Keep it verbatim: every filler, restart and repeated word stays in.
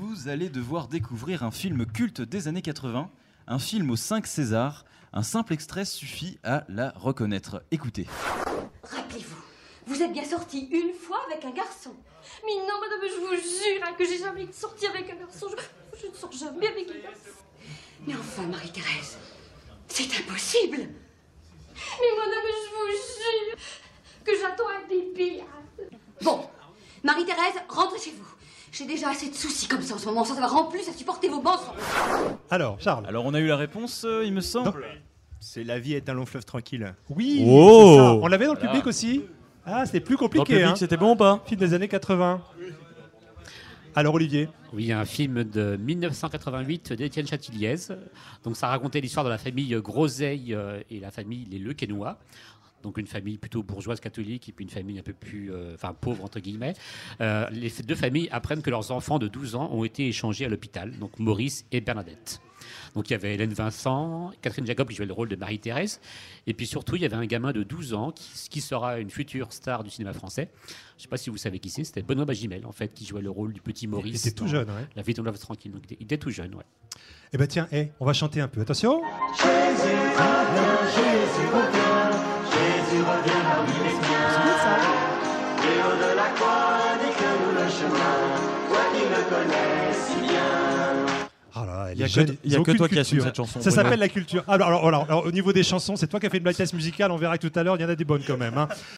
vous allez devoir découvrir un film culte des années quatre-vingts, un film aux cinq Césars. Un simple extrait suffit à la reconnaître. Écoutez. Rappelez-vous, vous êtes bien sorti une fois avec un garçon. Mais non, madame, je vous jure hein, que j'ai jamais sorti avec un garçon. Je, je ne sors jamais avec un garçon. Mais enfin, Marie-Thérèse, c'est impossible. Mais madame, je vous jure que j'attends un bébé. Bon, Marie-Thérèse, rentrez chez vous. J'ai déjà assez de soucis comme ça en ce moment, sans avoir en plus à supporter vos mensonges. Alors, Charles. Alors, on a eu la réponse, euh, il me semble. Non. C'est La vie est un long fleuve tranquille. Oui, Oh. c'est ça. On l'avait dans le Voilà. public aussi. Ah, c'était plus Dans le compliqué. public, Hein. c'était bon ou pas? Film des années quatre-vingts. Alors, Olivier. Oui, un film de mille neuf cent quatre-vingt-huit d'Étienne Chatiliez. Donc, ça racontait l'histoire de la famille Groseille euh, et la famille Les Lequesnois. Donc, une famille plutôt bourgeoise catholique et puis une famille un peu plus, euh, enfin, pauvre, entre guillemets. Euh, les deux familles apprennent que leurs enfants de douze ans ont été échangés à l'hôpital, donc Maurice et Bernadette. Donc, il y avait Hélène Vincent, Catherine Jacob qui jouait le rôle de Marie-Thérèse. Et puis surtout, il y avait un gamin de douze ans qui, qui sera une future star du cinéma français. Je ne sais pas si vous savez qui c'est. C'était Benoît Magimel, en fait, qui jouait le rôle du petit Maurice. Il était tout dans jeune, ouais. La vie est un fleuve tranquille. Donc, il, était, il était tout jeune, ouais. Eh ben tiens, hey, on va chanter un peu. Attention. Jésus revient, Jésus revient, Jésus revient parmi les siens. Et haut de la croix, indique-nous le chemin, toi qui me connais si bien. Ah là, elle Il y a est que, jeune, il y a ils ont que aucune toi qui culture. assume cette chanson. Ça s'appelle la culture. Alors, alors, alors, alors, au niveau des chansons, c'est toi qui as fait une blind test musicale. On verra que tout à l'heure, il y en a des bonnes quand même. Hein.